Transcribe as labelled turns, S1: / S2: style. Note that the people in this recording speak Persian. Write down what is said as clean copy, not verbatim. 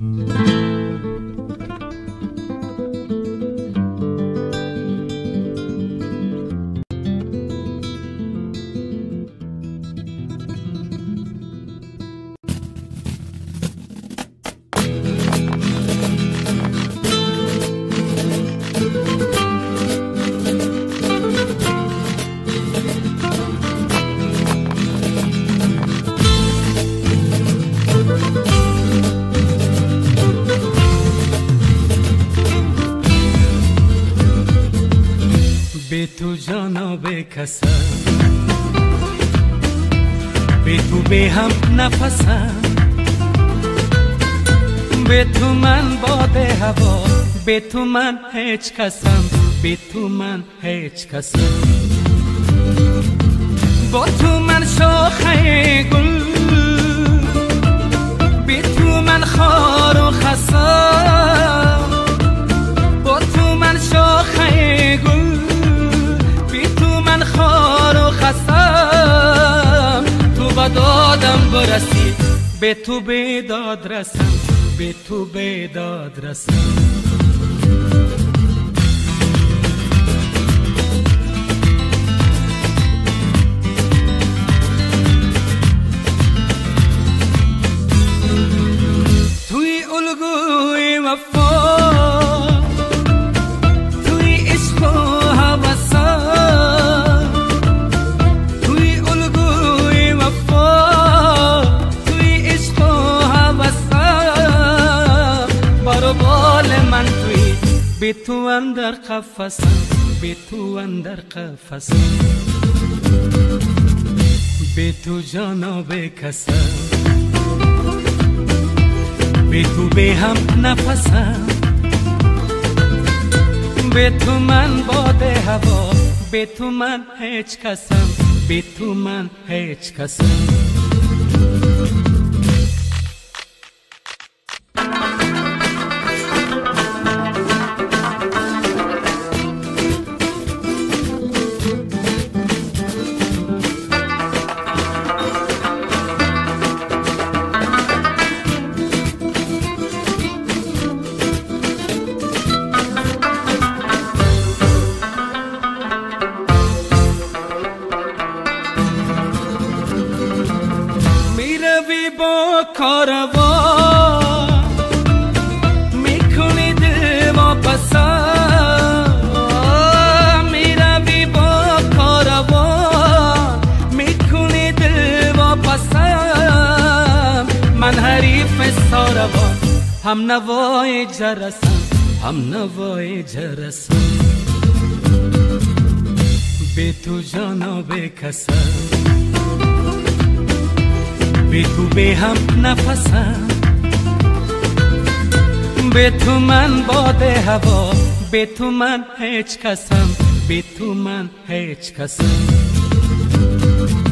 S1: به تو جانا بکسم، به تو به هم نفسم، به تو من باد هوا، به تو من هیچ کسم، به تو من هیچ کسم. با تو من شاخه گل، به تو من خار و خسم، با تو من شاخه گل، خار و خسم. تو با دادم برسی، به تو به داد رسم، به تو به داد رسم. توی الگوی وفا، توی عشق و هوسم، من توی به تو اندر قفسم، به تو اندر قفسم. به تو جانا بکسم، به تو به هم نفسم، به تو من باد هوا، به تو من هیچ کسم، به تو من هیچ کسم. با کاروان میکنی دل واپسم، میروی با کاروان میکنی دل واپسم. من حریف ساروان، هم نوای جرسم، هم نوای جرسم. به تو جانا بکسم، به تو به هم نفسم، به تو من باد هوا، به تو من هیچ کسم، به تو من هیچ کسم.